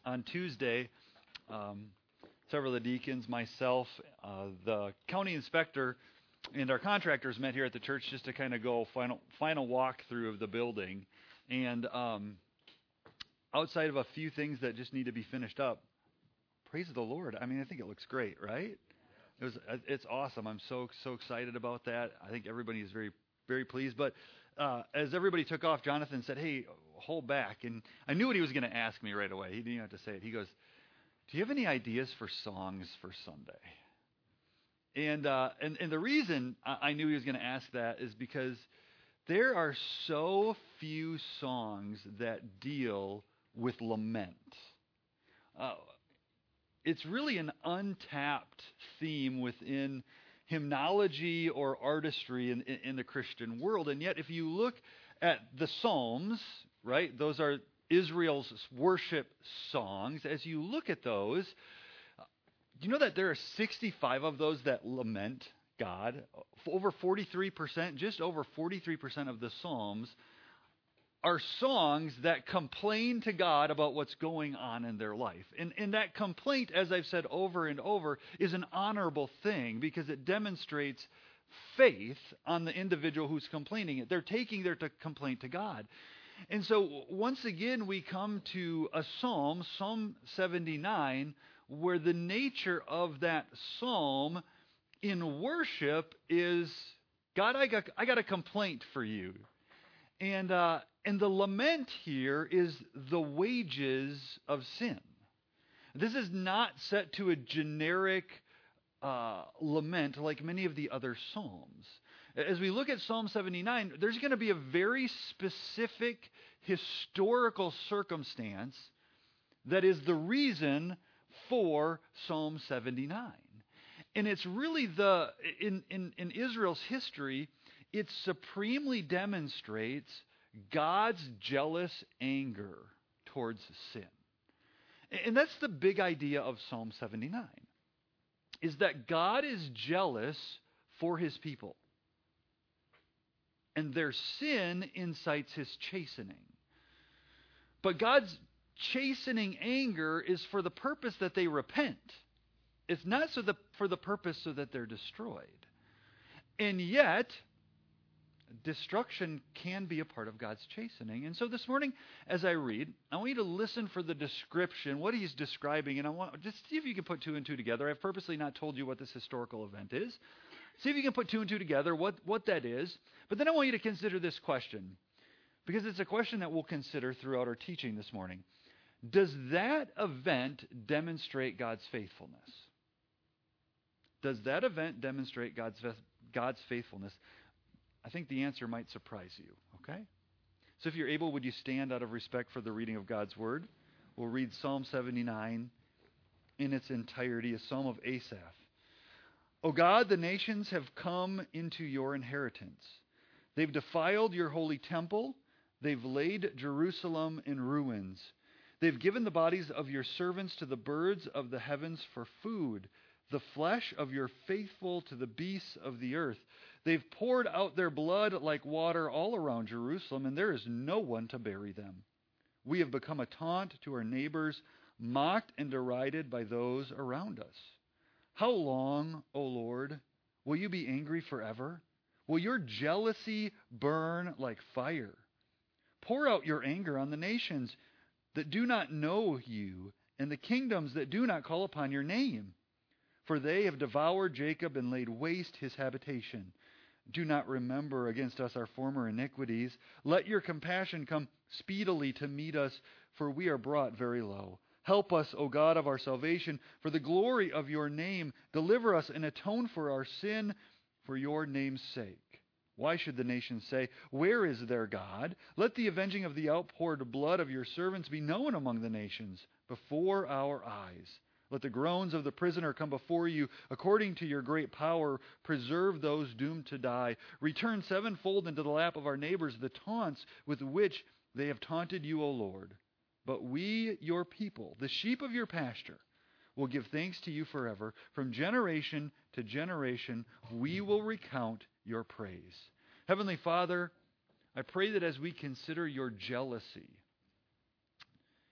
On Tuesday, several of the deacons, myself, the county inspector, and our contractors met here at the church just to kind of go final walkthrough of the building. And outside of a few things that just need to be finished up, praise the Lord. I mean, I think it looks great, right? It's awesome. I'm so excited about that. I think everybody is very, very pleased. But as everybody took off, Jonathan said, "Hey, hold back." And I knew what he was going to ask me right away. He didn't even have to say it. He goes, "Do you have any ideas for songs for Sunday?" And the reason I knew he was going to ask that is because there are so few songs that deal with lament. It's really an untapped theme within hymnology or artistry in the Christian world. And yet, if you look at the Psalms, right, those are Israel's worship songs. As you look at those, do you know that there are 65 of those that lament God? Over 43%, just over 43% of the Psalms are songs that complain to God about what's going on in their life. And that complaint, as I've said over and over, is an honorable thing because it demonstrates faith on the individual who's complaining it. They're taking their complaint to God. And so once again, we come to a psalm, Psalm 79, where the nature of that psalm in worship is, God, I got a complaint for you. And the lament here is the wages of sin. This is not set to a generic lament like many of the other psalms. As we look at Psalm 79, there's going to be a very specific historical circumstance that is the reason for Psalm 79. And it's really in Israel's history, it supremely demonstrates God's jealous anger towards sin. And that's the big idea of Psalm 79, is that God is jealous for his people. And their sin incites his chastening. But God's chastening anger is for the purpose that they repent. It's not for the purpose so that they're destroyed. And yet, destruction can be a part of God's chastening. And so this morning, as I read, I want you to listen for the description, what he's describing, and I want just see if you can put two and two together. I've purposely not told you what this historical event is. See if you can put two and two together, what that is. But then I want you to consider this question, because it's a question that we'll consider throughout our teaching this morning. Does that event demonstrate God's faithfulness? Does that event demonstrate God's faithfulness? I think the answer might surprise you, okay? So if you're able, would you stand out of respect for the reading of God's Word? We'll read Psalm 79 in its entirety, a psalm of Asaph. O God, the nations have come into your inheritance. They've defiled your holy temple. They've laid Jerusalem in ruins. They've given the bodies of your servants to the birds of the heavens for food, the flesh of your faithful to the beasts of the earth. They've poured out their blood like water all around Jerusalem, and there is no one to bury them. We have become a taunt to our neighbors, mocked and derided by those around us. How long, O Lord, will you be angry forever? Will your jealousy burn like fire? Pour out your anger on the nations that do not know you, and the kingdoms that do not call upon your name. For they have devoured Jacob and laid waste his habitation. Do not remember against us our former iniquities. Let your compassion come speedily to meet us, for we are brought very low. Help us, O God of our salvation, for the glory of your name. Deliver us and atone for our sin for your name's sake. Why should the nations say, where is their God? Let the avenging of the outpoured blood of your servants be known among the nations before our eyes. Let the groans of the prisoner come before you. According to your great power, preserve those doomed to die. Return sevenfold into the lap of our neighbors the taunts with which they have taunted you, O Lord. But we, your people, the sheep of your pasture, will give thanks to you forever. From generation to generation, we will recount your praise. Heavenly Father, I pray that as we consider your jealousy,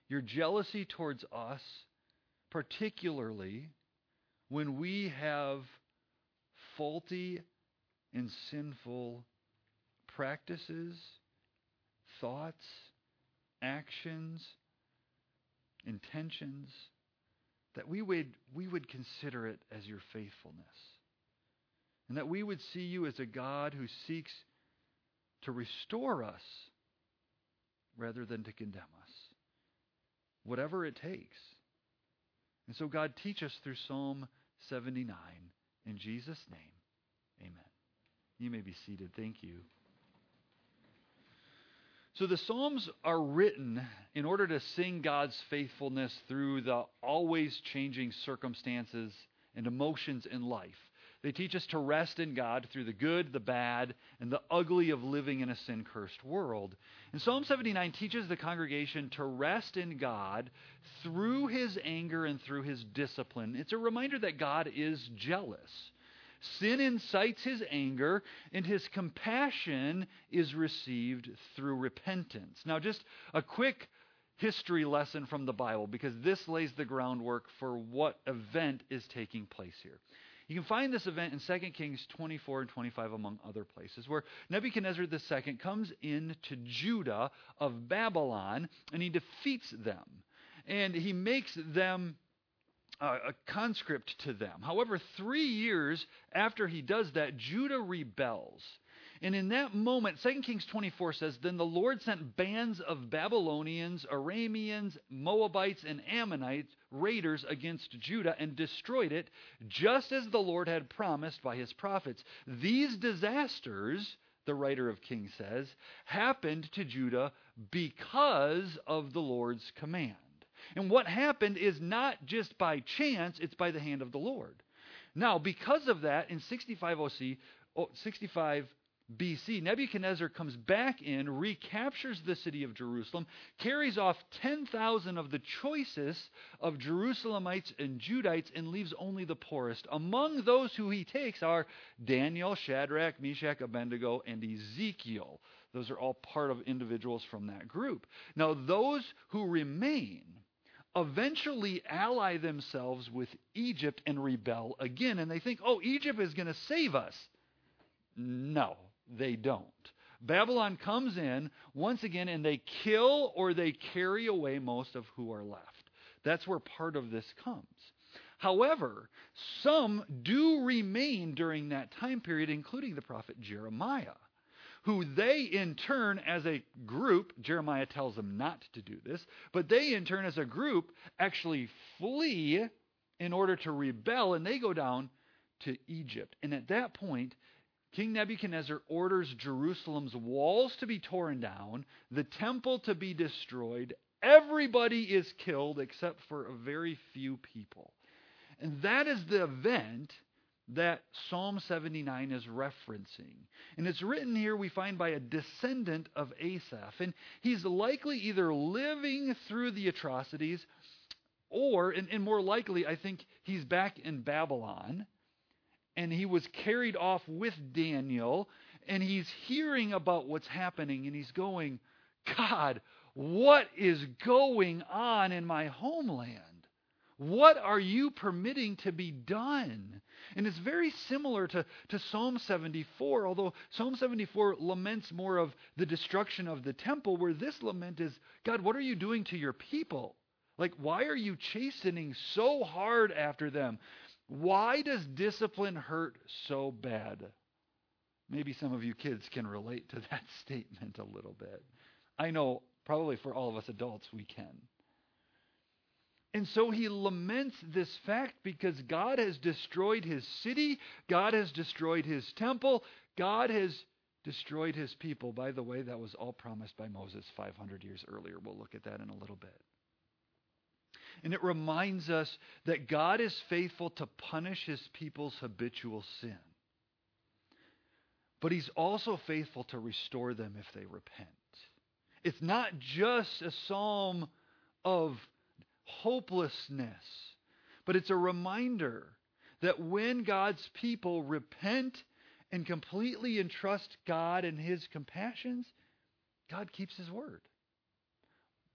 your jealousy towards us, particularly when we have faulty and sinful practices, thoughts, actions, intentions, that we would consider it as your faithfulness. And that we would see you as a God who seeks to restore us rather than to condemn us. Whatever it takes. And so God, teach us through Psalm 79. In Jesus' name, amen. You may be seated. Thank you. So the Psalms are written in order to sing God's faithfulness through the always changing circumstances and emotions in life. They teach us to rest in God through the good, the bad, and the ugly of living in a sin-cursed world. And Psalm 79 teaches the congregation to rest in God through His anger and through His discipline. It's a reminder that God is jealous. Sin incites His anger, and His compassion is received through repentance. Now, just a quick history lesson from the Bible, because this lays the groundwork for what event is taking place here. You can find this event in 2 Kings 24 and 25, among other places, where Nebuchadnezzar II comes into Judah of Babylon, and he defeats them. And he makes them a conscript to them. However, 3 years after he does that, Judah rebels. And in that moment, 2 Kings 24 says, Then the Lord sent bands of Babylonians, Arameans, Moabites, and Ammonites, raiders against Judah, and destroyed it, just as the Lord had promised by His prophets. These disasters, the writer of Kings says, happened to Judah because of the Lord's command. And what happened is not just by chance, it's by the hand of the Lord. Now, because of that, in 65 BC, Nebuchadnezzar comes back in, recaptures the city of Jerusalem, carries off 10,000 of the choicest of Jerusalemites and Judites, and leaves only the poorest. Among those who he takes are Daniel, Shadrach, Meshach, Abednego, and Ezekiel. Those are all part of individuals from that group. Now, those who remain eventually ally themselves with Egypt and rebel again. And they think, oh, Egypt is going to save us. No, they don't. Babylon comes in once again, and they kill or they carry away most of who are left. That's where part of this comes. However, some do remain during that time period, including the prophet Jeremiah, who they in turn as a group, Jeremiah tells them not to do this, but they in turn as a group actually flee in order to rebel, and they go down to Egypt. And at that point, King Nebuchadnezzar orders Jerusalem's walls to be torn down, the temple to be destroyed. Everybody is killed except for a very few people. And that is the event that Psalm 79 is referencing. And it's written here, we find, by a descendant of Asaph. And he's likely either living through the atrocities or, and more likely, I think he's back in Babylon. And he was carried off with Daniel. And he's hearing about what's happening. And he's going, God, what is going on in my homeland? What are you permitting to be done? And it's very similar to Psalm 74, although Psalm 74 laments more of the destruction of the temple, where this lament is, God, what are you doing to your people? Like, why are you chastening so hard after them? Why does discipline hurt so bad? Maybe some of you kids can relate to that statement a little bit. I know probably for all of us adults we can. And so he laments this fact because God has destroyed his city. God has destroyed his temple. God has destroyed his people. By the way, that was all promised by Moses 500 years earlier. We'll look at that in a little bit. And it reminds us that God is faithful to punish his people's habitual sin. But he's also faithful to restore them if they repent. It's not just a psalm of hopelessness, but it's a reminder that when God's people repent and completely entrust God and his compassions, God keeps his word.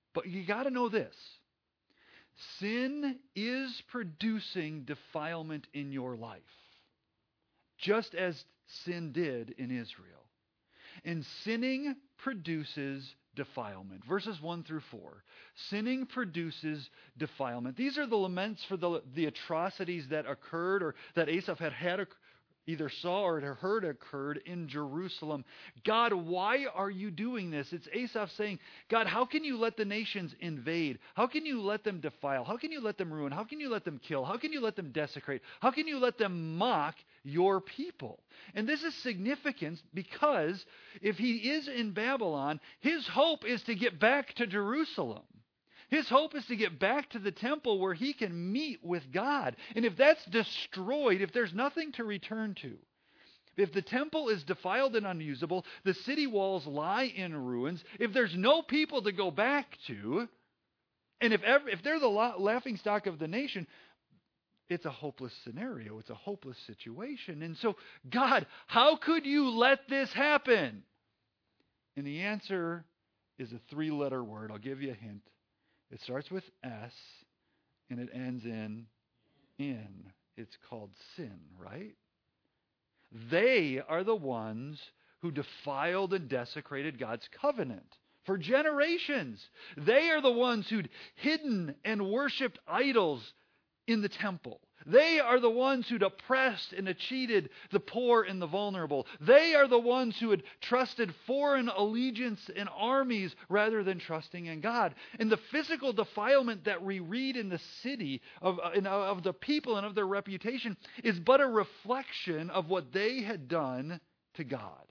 But you got to know this. Sin is producing defilement in your life, just as sin did in Israel. And sinning produces defilement. Verses 1 through 4. Sinning produces defilement. These are the laments for the atrocities that occurred or that Asaph had either saw or had heard occurred in Jerusalem. God, why are you doing this? It's Asaph saying, God, how can you let the nations invade? How can you let them defile? How can you let them ruin? How can you let them kill? How can you let them desecrate? How can you let them mock your people? And this is significant because if he is in Babylon, his hope is to get back to Jerusalem. His hope is to get back to the temple where he can meet with God. And if that's destroyed, if there's nothing to return to, if the temple is defiled and unusable, the city walls lie in ruins, if there's no people to go back to, and if they're the laughingstock of the nation, it's a hopeless scenario. It's a hopeless situation. And so, God, how could you let this happen? And the answer is a 3-letter word. I'll give you a hint. It starts with S, and it ends in. It's called sin, right? They are the ones who defiled and desecrated God's covenant for generations. They are the ones who'd hidden and worshipped idols in the temple. They are the ones who'd oppressed and cheated the poor and the vulnerable. They are the ones who had trusted foreign allegiance and armies rather than trusting in God. And the physical defilement that we read in the city of the people and of their reputation is but a reflection of what they had done to God.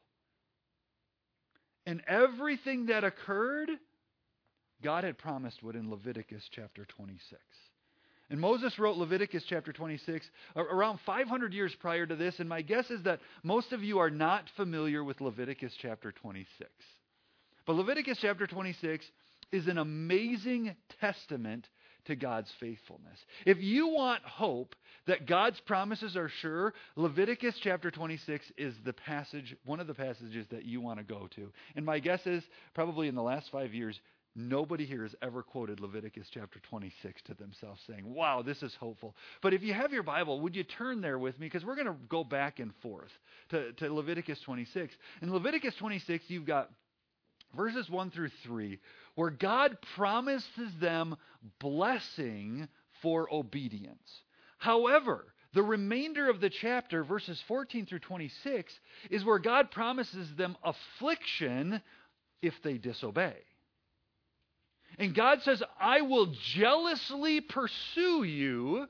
And everything that occurred, God had promised would in Leviticus chapter 26. And Moses wrote Leviticus chapter 26 around 500 years prior to this, and my guess is that most of you are not familiar with Leviticus chapter 26. But Leviticus chapter 26 is an amazing testament to God's faithfulness. If you want hope that God's promises are sure, Leviticus chapter 26 is one of the passages that you want to go to. And my guess is probably in the last 5 years, nobody here has ever quoted Leviticus chapter 26 to themselves saying, wow, this is hopeful. But if you have your Bible, would you turn there with me? Because we're going to go back and forth to Leviticus 26. In Leviticus 26, you've got verses 1 through 3, where God promises them blessing for obedience. However, the remainder of the chapter, verses 14 through 26, is where God promises them affliction if they disobey. And God says, I will jealously pursue you,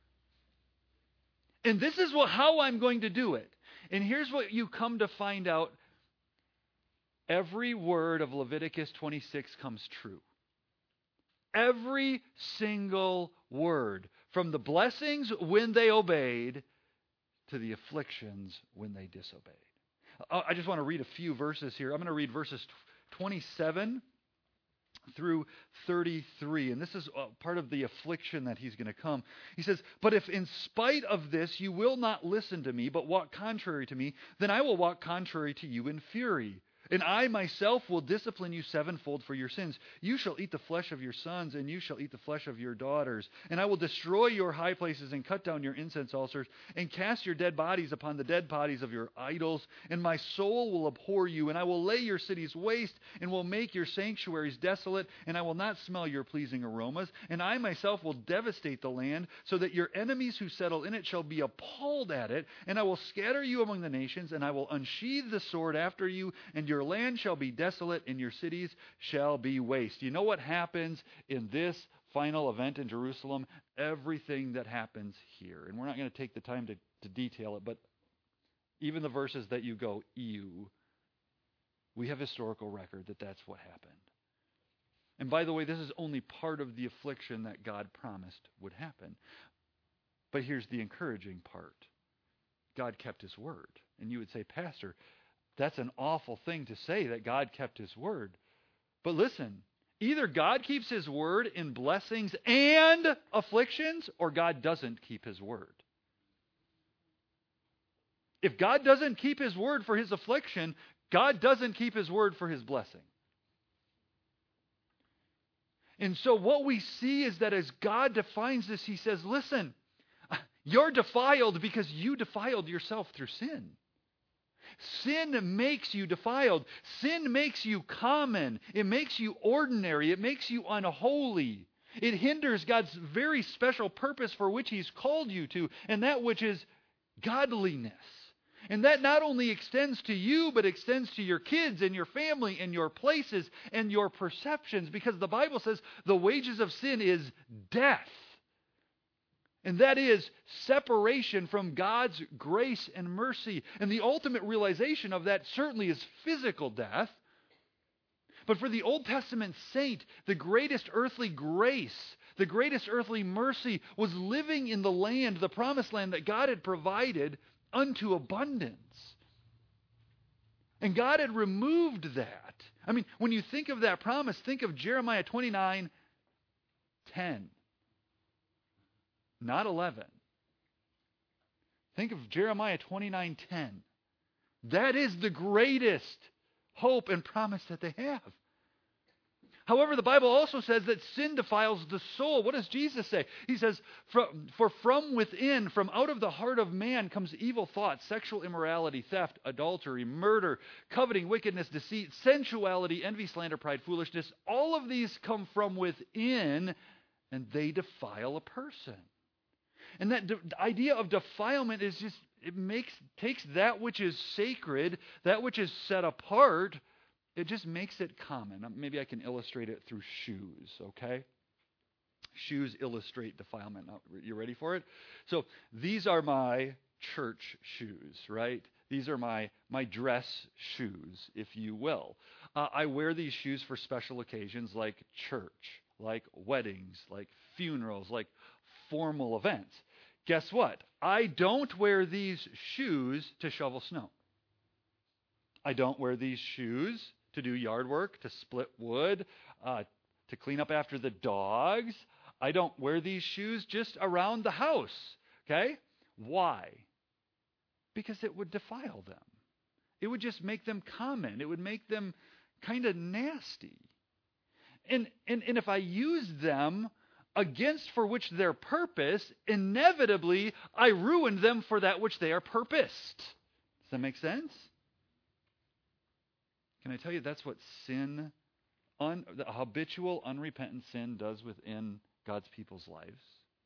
and this is how I'm going to do it. And here's what you come to find out. Every word of Leviticus 26 comes true. Every single word, from the blessings when they obeyed to the afflictions when they disobeyed. I just want to read a few verses here. I'm going to read verses 27 through 33, and this is part of the affliction that he's going to come. He says, but if in spite of this you will not listen to me, but walk contrary to me, then I will walk contrary to you in fury. And I myself will discipline you sevenfold for your sins. You shall eat the flesh of your sons, and you shall eat the flesh of your daughters. And I will destroy your high places and cut down your incense altars, and cast your dead bodies upon the dead bodies of your idols. And my soul will abhor you, and I will lay your cities waste, and will make your sanctuaries desolate, and I will not smell your pleasing aromas. And I myself will devastate the land, so that your enemies who settle in it shall be appalled at it. And I will scatter you among the nations, and I will unsheathe the sword after you, and your land shall be desolate, and your cities shall be waste. You know what happens in this final event in Jerusalem? Everything that happens here. And we're not going to take the time to detail it, but even the verses that you go, ew, we have historical record that that's what happened. And by the way, this is only part of the affliction that God promised would happen. But here's the encouraging part. God kept his word. And you would say, Pastor, that's an awful thing to say, that God kept his word. But listen, either God keeps his word in blessings and afflictions, or God doesn't keep his word. If God doesn't keep his word for his affliction, God doesn't keep his word for his blessing. And so what we see is that as God defines this, he says, listen, you're defiled because you defiled yourself through sin. Sin makes you defiled. Sin makes you common. It makes you ordinary. It makes you unholy. It hinders God's very special purpose for which he's called you to, and that which is godliness. And that not only extends to you, but extends to your kids and your family and your places and your perceptions, because the Bible says the wages of sin is death. And that is separation from God's grace and mercy. And the ultimate realization of that certainly is physical death. But for the Old Testament saint, the greatest earthly grace, the greatest earthly mercy was living in the land, the promised land that God had provided unto abundance. And God had removed that. I mean, when you think of that promise, think of Jeremiah 29:10. Not 11. Think of Jeremiah 29:10. That is the greatest hope and promise that they have. However, the Bible also says that sin defiles the soul. What does Jesus say? He says, for from within, from out of the heart of man comes evil thoughts, sexual immorality, theft, adultery, murder, coveting, wickedness, deceit, sensuality, envy, slander, pride, foolishness. All of these come from within, and they defile a person. And that idea of defilement is just, takes that which is sacred, that which is set apart, it just makes it common. Maybe I can illustrate it through shoes, okay? Shoes illustrate defilement. Now, you ready for it? So these are my church shoes, right? These are my dress shoes, if you will. I wear these shoes for special occasions like church, like weddings, like funerals, like formal events. Guess what? I don't wear these shoes to shovel snow. I don't wear these shoes to do yard work, to split wood, to clean up after the dogs. I don't wear these shoes just around the house. Okay? Why? Because it would defile them. It would just make them common. It would make them kind of nasty. And if I use them against for which they're purposed, inevitably I ruin them for that which they are purposed. Does that make sense? Can I tell you that's what sin, the habitual, unrepentant sin does within God's people's lives?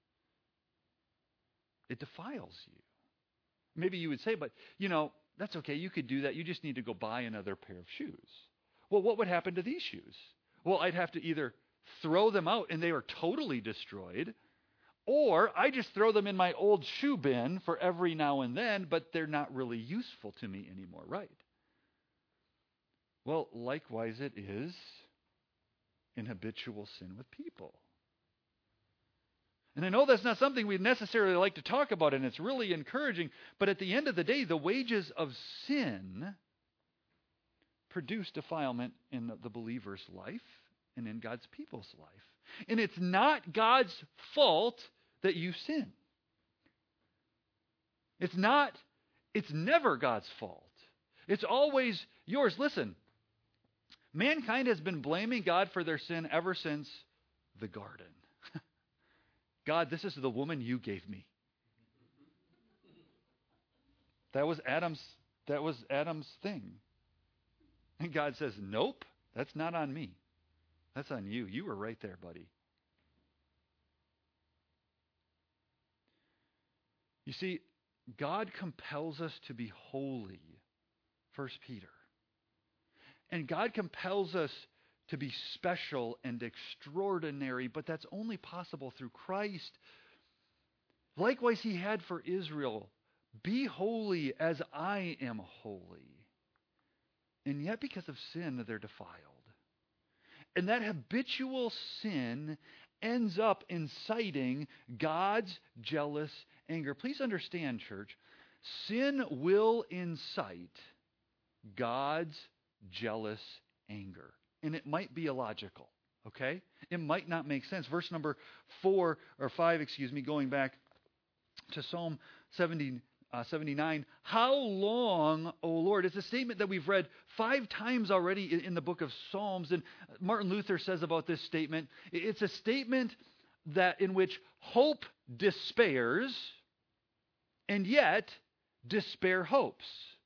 It defiles you. Maybe you would say, but, that's okay. You could do that. You just need to go buy another pair of shoes. Well, what would happen to these shoes? Well, I'd have to either throw them out and they are totally destroyed, or I just throw them in my old shoe bin for every now and then, but they're not really useful to me anymore, right? Well, likewise it is in habitual sin with people. And I know that's not something we'd necessarily like to talk about, and it's really encouraging, but at the end of the day, the wages of sin produce defilement in the believer's life and in God's people's life. And it's not God's fault that you sin. It's never God's fault. It's always yours. Listen, mankind has been blaming God for their sin ever since the garden. God, this is the woman you gave me. That was Adam's thing. And God says, nope, that's not on me. That's on you. You were right there, buddy. You see, God compels us to be holy, 1 Peter. And God compels us to be special and extraordinary, but that's only possible through Christ. Likewise, he had for Israel, be holy as I am holy. And yet because of sin, they're defiled. And that habitual sin ends up inciting God's jealous anger. Please understand, church, sin will incite God's jealous anger. And it might be illogical, okay? It might not make sense. Verse number 5, going back to Psalm 70, 79, how long, O Lord? It's a statement that we've read 5 times already in the book of Psalms. And Martin Luther says about this statement, it's a statement that in which hope despairs, and yet despair hopes.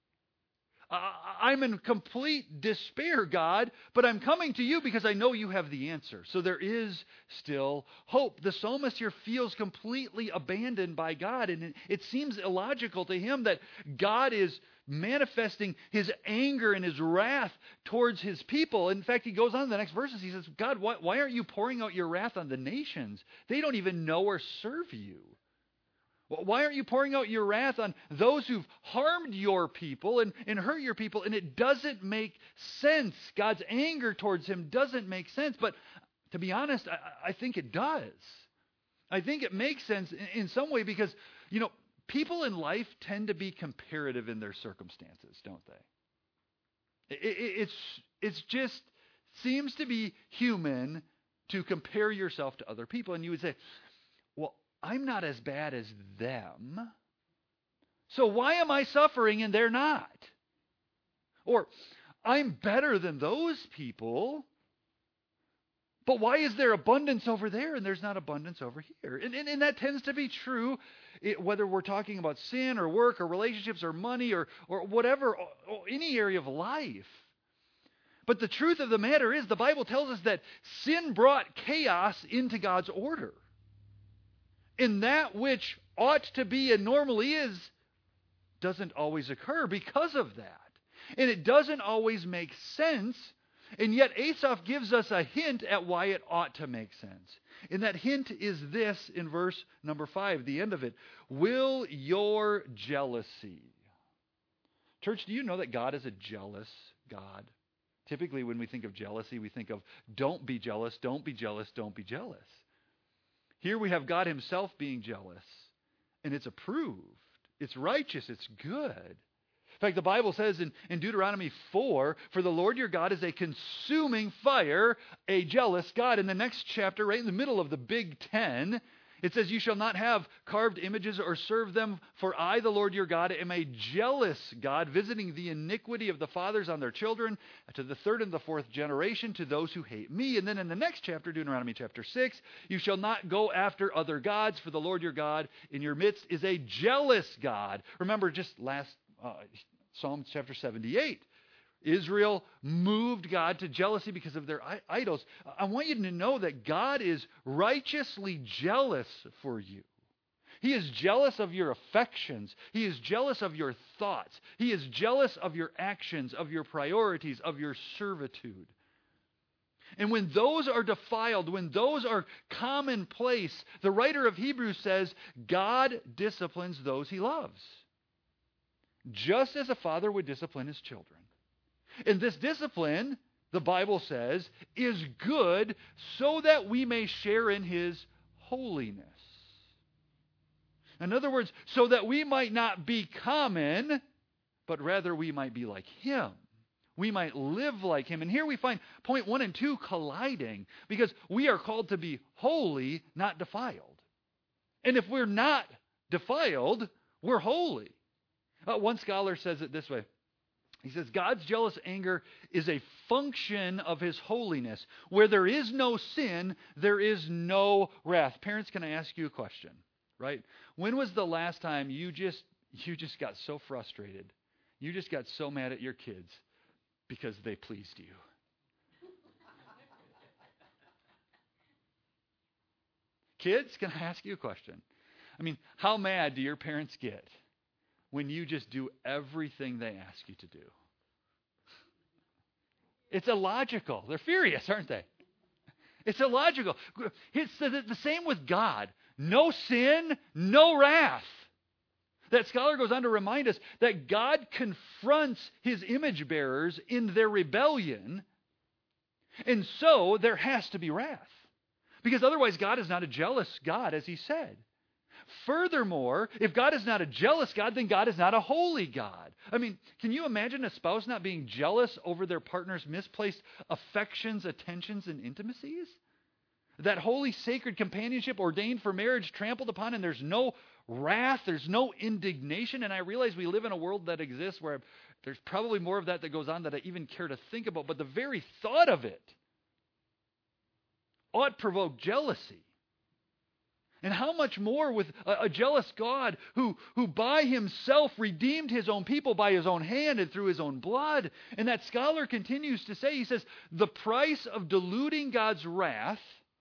I'm in complete despair, God, but I'm coming to you because I know you have the answer. So there is still hope. The psalmist here feels completely abandoned by God, and it seems illogical to him that God is manifesting his anger and his wrath towards his people. In fact, he goes on in the next verses. He says, God, why aren't you pouring out your wrath on the nations? They don't even know or serve you. Why aren't you pouring out your wrath on those who've harmed your people and hurt your people? And it doesn't make sense. God's anger towards him doesn't make sense. But to be honest, I think it does. I think it makes sense in some way because, people in life tend to be comparative in their circumstances, don't they? It's just seems to be human to compare yourself to other people. And you would say, well, I'm not as bad as them, so why am I suffering and they're not? Or, I'm better than those people, but why is there abundance over there and there's not abundance over here? And that tends to be true, whether we're talking about sin or work or relationships or money or whatever, or any area of life. But the truth of the matter is, the Bible tells us that sin brought chaos into God's order. And that which ought to be and normally is doesn't always occur because of that. And it doesn't always make sense. And yet Asaph gives us a hint at why it ought to make sense. And that hint is this in verse number 5, the end of it. Will your jealousy. Church, do you know that God is a jealous God? Typically when we think of jealousy, we think of don't be jealous, don't be jealous, don't be jealous. Here we have God himself being jealous, and it's approved. It's righteous. It's good. In fact, the Bible says in Deuteronomy 4, for the Lord your God is a consuming fire, a jealous God. In the next chapter, right in the middle of the Big Ten, it says, you shall not have carved images or serve them, for I, the Lord your God, am a jealous God, visiting the iniquity of the fathers on their children, to the 3rd and the 4th generation, to those who hate me. And then in the next chapter, Deuteronomy chapter 6, you shall not go after other gods, for the Lord your God in your midst is a jealous God. Remember just last Psalm chapter 78. Israel moved God to jealousy because of their idols. I want you to know that God is righteously jealous for you. He is jealous of your affections. He is jealous of your thoughts. He is jealous of your actions, of your priorities, of your servitude. And when those are defiled, when those are commonplace, the writer of Hebrews says, God disciplines those he loves, just as a father would discipline his children. And this discipline, the Bible says, is good so that we may share in his holiness. In other words, so that we might not be common, but rather we might be like him. We might live like him. And here we find point 1 and 2 colliding, because we are called to be holy, not defiled. And if we're not defiled, we're holy. One scholar says it this way. He says, God's jealous anger is a function of his holiness. Where there is no sin, there is no wrath. Parents, can I ask you a question? Right? When was the last time you just got so frustrated? You just got so mad at your kids because they pleased you? Kids, can I ask you a question? I mean, how mad do your parents get when you just do everything they ask you to do? It's illogical. They're furious, aren't they? It's illogical. It's the same with God. No sin, no wrath. That scholar goes on to remind us that God confronts his image bearers in their rebellion, and so there has to be wrath. Because otherwise God is not a jealous God, as he said. Furthermore, if God is not a jealous God, then God is not a holy God. I mean, can you imagine a spouse not being jealous over their partner's misplaced affections, attentions, and intimacies? that holy, sacred companionship ordained for marriage trampled upon, and there's no wrath, there's no indignation. And I realize we live in a world that exists where there's probably more of that goes on that I even care to think about, but the very thought of it ought provoke jealousy. And how much more with a jealous God who by himself redeemed his own people by his own hand and through his own blood. And that scholar continues to say, he says, the price of diluting God's wrath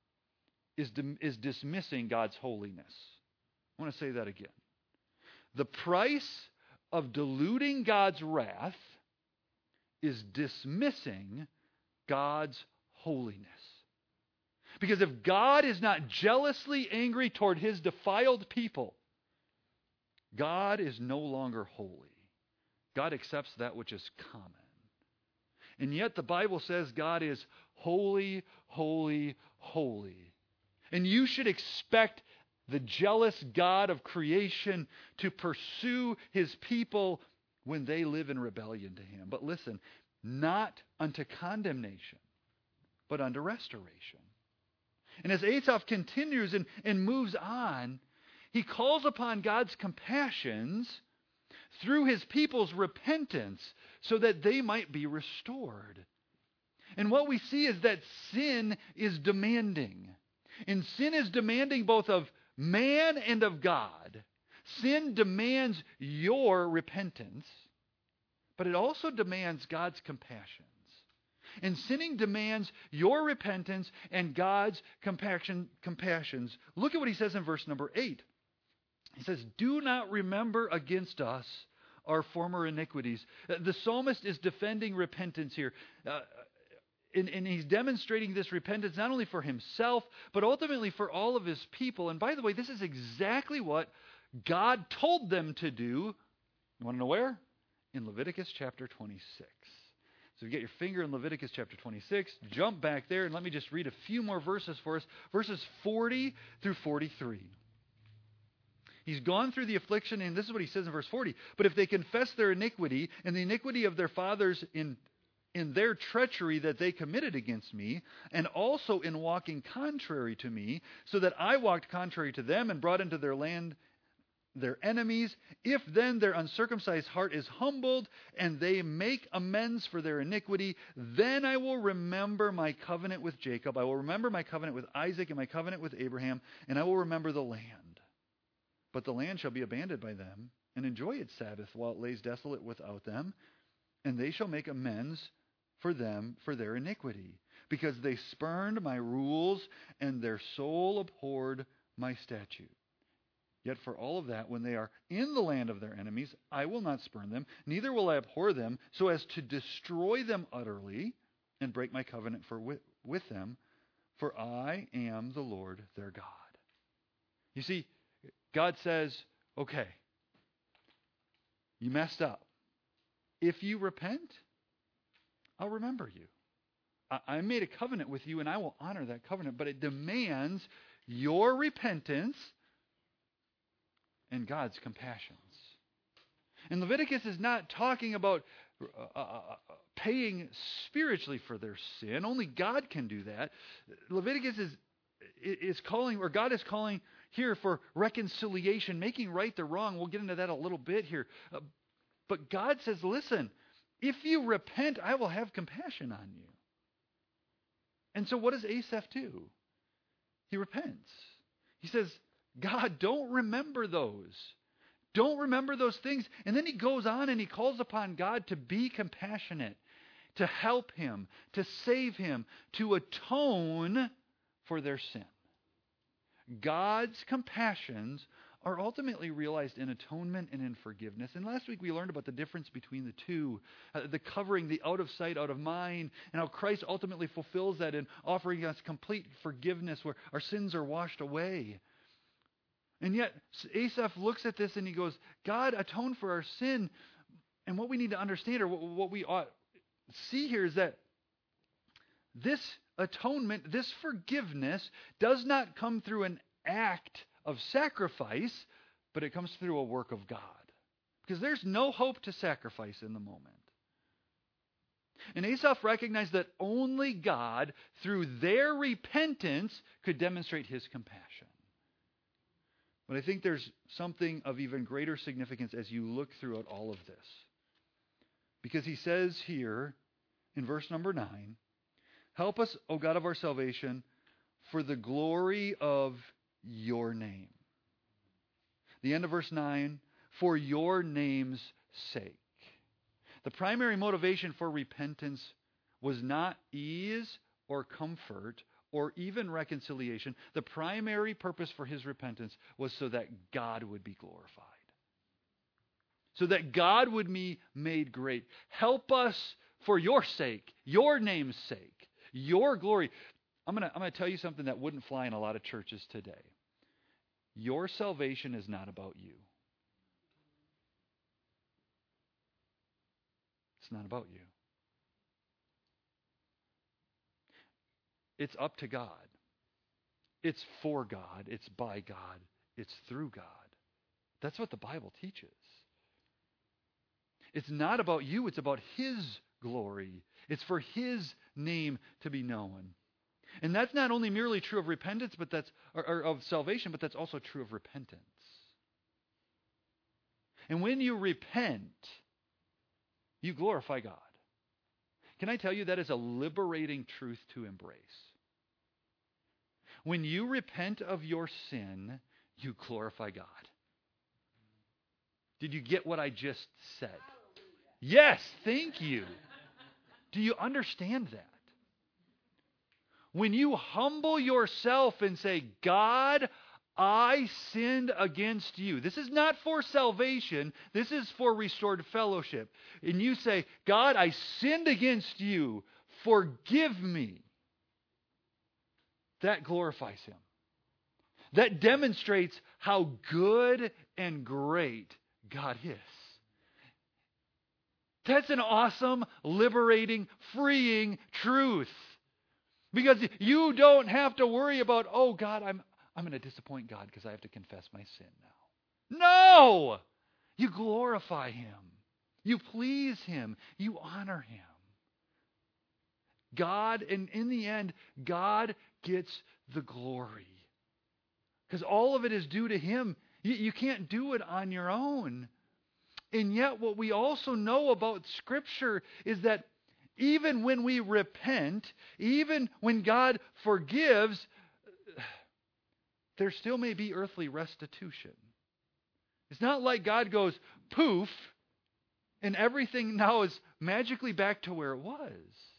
is dismissing God's holiness. I want to say that again. The price of diluting God's wrath is dismissing God's holiness. Because if God is not jealously angry toward his defiled people, God is no longer holy. God accepts that which is common. And yet the Bible says God is holy, holy, holy. And you should expect the jealous God of creation to pursue his people when they live in rebellion to him. But listen, not unto condemnation, but unto restoration. And as Asaph continues and moves on, he calls upon God's compassions through his people's repentance so that they might be restored. And what we see is that sin is demanding. And sin is demanding both of man and of God. Sin demands your repentance, but it also demands God's compassions. And sinning demands your repentance and God's compassions. Look at what he says in verse number 8. He says, do not remember against us our former iniquities. The psalmist is defending repentance here. And he's demonstrating this repentance not only for himself, but ultimately for all of his people. And by the way, this is exactly what God told them to do. You want to know where? In Leviticus chapter 26. So you get your finger in Leviticus chapter 26, jump back there, and let me just read a few more verses for us. Verses 40 through 43. He's gone through the affliction, and this is what he says in verse 40. But if they confess their iniquity and the iniquity of their fathers in their treachery that they committed against me, and also in walking contrary to me, so that I walked contrary to them and brought into their land their enemies, if then their uncircumcised heart is humbled and they make amends for their iniquity, then I will remember my covenant with Jacob. I will remember my covenant with Isaac and my covenant with Abraham, and I will remember the land. But the land shall be abandoned by them and enjoy its Sabbath while it lays desolate without them, and they shall make amends for them for their iniquity, because they spurned my rules and their soul abhorred my statute. Yet for all of that, when they are in the land of their enemies, I will not spurn them, neither will I abhor them, so as to destroy them utterly and break my covenant with them, for I am the Lord their God. You see, God says, okay, you messed up. If you repent, I'll remember you. I made a covenant with you, and I will honor that covenant, but it demands your repentance and God's compassions. And Leviticus is not talking about paying spiritually for their sin. Only God can do that. Leviticus is calling, or God is calling here for reconciliation, making right the wrong. We'll get into that a little bit here. But God says, listen, if you repent, I will have compassion on you. And so what does Asaph do? He repents. He says, God, don't remember those. Don't remember those things. And then he goes on and he calls upon God to be compassionate, to help him, to save him, to atone for their sin. God's compassions are ultimately realized in atonement and in forgiveness. And last week we learned about the difference between the two, the covering, the out of sight, out of mind, and how Christ ultimately fulfills that in offering us complete forgiveness where our sins are washed away. And yet, Asaph looks at this and he goes, God, atone for our sin. And what we need to understand, or what we ought see here, is that this atonement, this forgiveness, does not come through an act of sacrifice, but it comes through a work of God. Because there's no hope to sacrifice in the moment. And Asaph recognized that only God, through their repentance, could demonstrate his compassion. But I think there's something of even greater significance as you look throughout all of this. Because he says here in verse number 9, help us, O God of our salvation, for the glory of your name. The end of verse 9, for your name's sake. The primary motivation for repentance was not ease or comfort or even reconciliation. The primary purpose for his repentance was so that God would be glorified. So that God would be made great. Help us for your sake, your name's sake, your glory. I'm going to tell you something that wouldn't fly in a lot of churches today. Your salvation is not about you. It's not about you. It's up to God. It's for God. It's by God. It's through God. That's what the Bible teaches. It's not about you. It's about His glory. It's for His name to be known. And that's not only merely true of repentance, but or of salvation, but that's also true of repentance. And when you repent, you glorify God. Can I tell you that is a liberating truth to embrace? When you repent of your sin, you glorify God. Did you get what I just said? Yes, thank you. Do you understand that? When you humble yourself and say, God, I sinned against you. This is not for salvation. This is for restored fellowship. And you say, God, I sinned against you. Forgive me. That glorifies Him. That demonstrates how good and great God is. That's an awesome, liberating, freeing truth. Because you don't have to worry about, oh God, I'm going to disappoint God because I have to confess my sin now. No! You glorify Him. You please Him. You honor Him. God, and in the end, God gets the glory. Because all of it is due to Him. You can't do it on your own. And yet what we also know about Scripture is that even when we repent, even when God forgives, there still may be earthly restitution. It's not like God goes poof and everything now is magically back to where it was.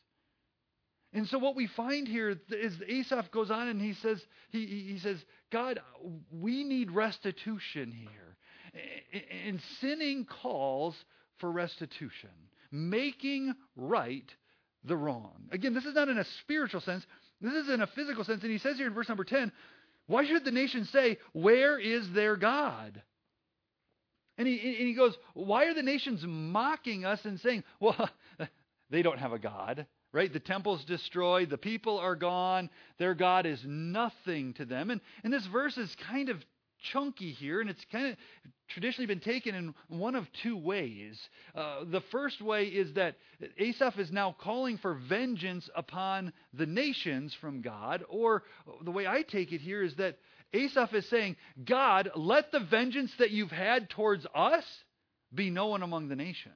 And so what we find here is Asaph goes on and he says, God, we need restitution here. And sinning calls for restitution. Making right the wrong. Again, this is not in a spiritual sense. This is in a physical sense. And he says here in verse number 10, why should the nation say, where is their God? And he goes, why are the nations mocking us and saying, well, they don't have a God, right? The temple's destroyed. The people are gone. Their God is nothing to them. And this verse is kind of chunky here, and it's kind of traditionally been taken in one of two ways. The first way is that Asaph is now calling for vengeance upon the nations from God, or the way I take it here is that Asaph is saying, God, let the vengeance that you've had towards us be known among the nations.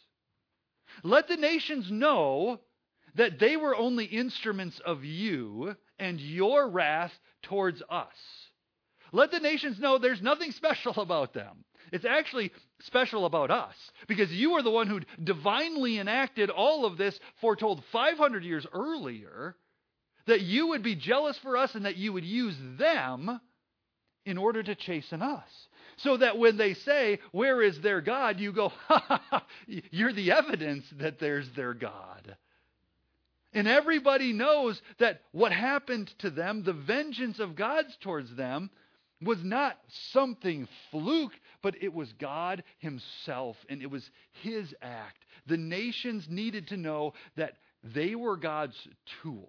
Let the nations know that they were only instruments of you and your wrath towards us. Let the nations know there's nothing special about them. It's actually special about us, because you are the one who divinely enacted all of this, foretold 500 years earlier, that you would be jealous for us and that you would use them in order to chasten us. So that when they say, where is their God? You go, ha ha ha, you're the evidence that there's their God. And everybody knows that what happened to them, the vengeance of God's towards them, was not something fluke, but it was God Himself, and it was His act. The nations needed to know that they were God's tool.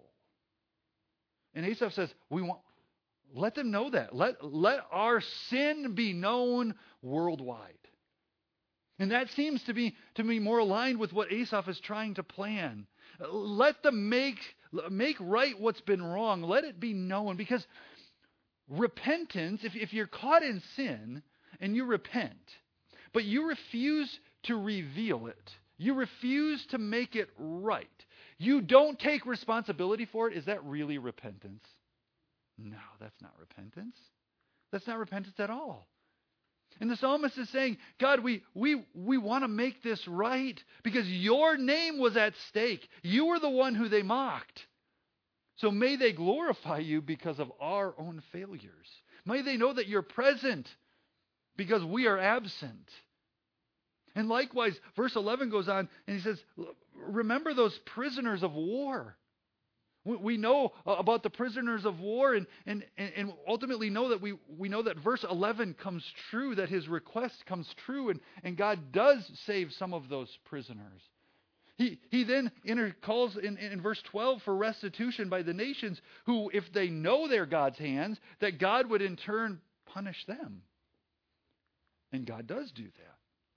And Asaph says, let them know that. Let our sin be known worldwide. And that seems to be more aligned with what Asaph is trying to plan. Let them make right what's been wrong. Let it be known. Because repentance, if you're caught in sin and you repent, but you refuse to reveal it, you refuse to make it right, you don't take responsibility for it, is that really repentance? No, that's not repentance. That's not repentance at all. And the psalmist is saying, God, we want to make this right because your name was at stake. You were the one who they mocked. So may they glorify you because of our own failures. May they know that you're present because we are absent. And likewise, verse 11 goes on and he says, remember those prisoners of war. We know about the prisoners of war and ultimately know that we know that verse 11 comes true, that his request comes true, and God does save some of those prisoners. He then calls in verse 12 for restitution by the nations who, if they know they're God's hands, that God would in turn punish them. And God does do that.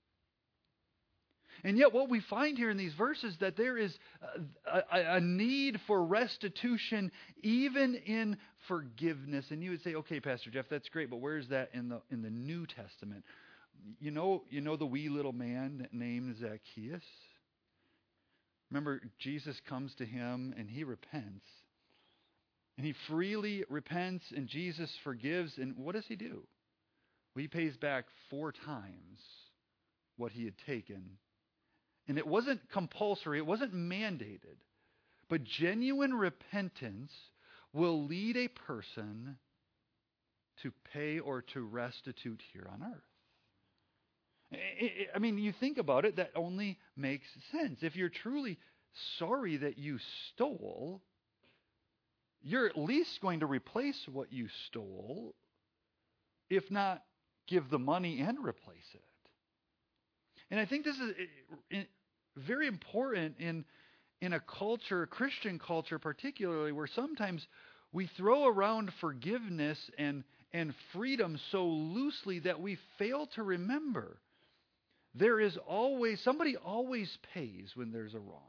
And yet what we find here in these verses that there is a need for restitution even in forgiveness. And you would say, okay, Pastor Jeff, that's great, but where is that in the New Testament? You know the wee little man named Zacchaeus? Remember, Jesus comes to him and he repents. And he freely repents and Jesus forgives. And what does he do? Well, he pays back 4 times what he had taken. And it wasn't compulsory, it wasn't mandated. But genuine repentance will lead a person to pay or to restitute here on earth. I mean, you think about it, that only makes sense. If you're truly sorry that you stole, you're at least going to replace what you stole, if not give the money and replace it. And I think this is very important in a culture, a Christian culture particularly, where sometimes we throw around forgiveness and freedom so loosely that we fail to remember somebody always pays when there's a wrong.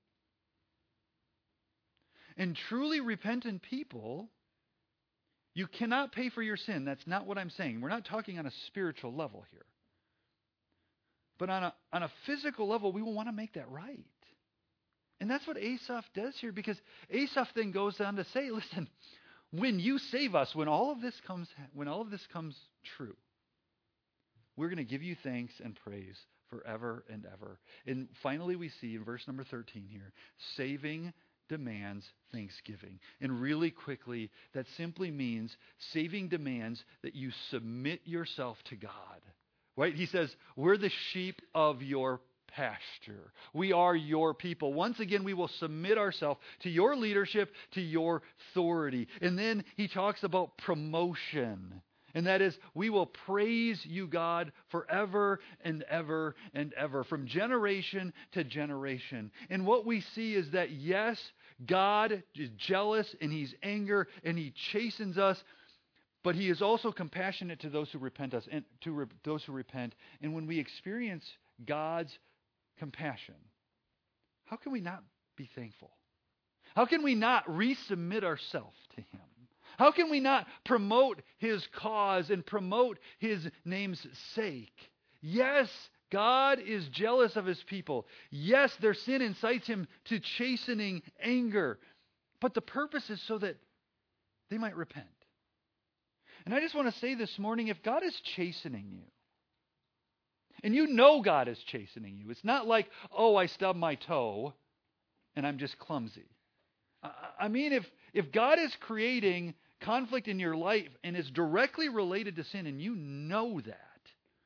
And truly repentant people, you cannot pay for your sin. That's not what I'm saying. We're not talking on a spiritual level here. But on a physical level, we will want to make that right. And that's what Asaph does here, because Asaph then goes on to say, listen, when you save us, when all of this comes true, we're going to give you thanks and praise forever and ever. And finally we see in verse number 13 here, saving demands thanksgiving. And really quickly, that simply means saving demands that you submit yourself to God. Right? He says, we're the sheep of your pasture. We are your people. Once again, we will submit ourselves to your leadership, to your authority. And then he talks about promotion. And that is, we will praise you, God, forever and ever and ever, from generation to generation. And what we see is that, yes, God is jealous and he's angry and he chastens us, but he is also compassionate to those who repent those who repent. And when we experience God's compassion, how can we not be thankful? How can we not resubmit ourselves to him? How can we not promote his cause and promote his name's sake? Yes, God is jealous of his people. Yes, their sin incites him to chastening anger. But the purpose is so that they might repent. And I just want to say this morning, if God is chastening you, and you know God is chastening you, it's not like, oh, I stubbed my toe and I'm just clumsy. I mean, if God is creating conflict in your life and is directly related to sin and you know that,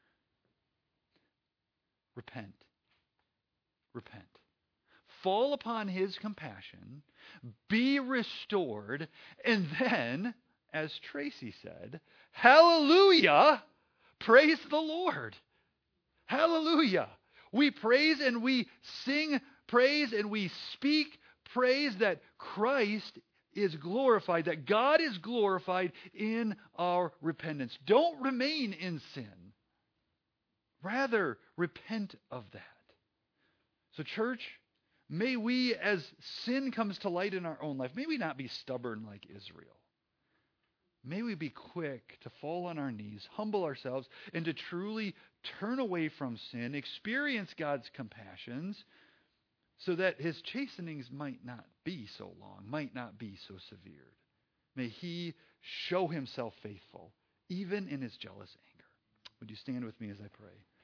repent. Repent. Fall upon his compassion, be restored, and then, as Tracy said, hallelujah, praise the Lord. Hallelujah. We praise and we sing praise and we speak praise that Christ is glorified, that God is glorified in our repentance. Don't remain in sin. Rather, repent of that. So church, may we, as sin comes to light in our own life, may we not be stubborn like Israel. May we be quick to fall on our knees, humble ourselves, and to truly turn away from sin, experience God's compassions, so that his chastenings might not be so long, might not be so severe. May he show himself faithful, even in his jealous anger. Would you stand with me as I pray?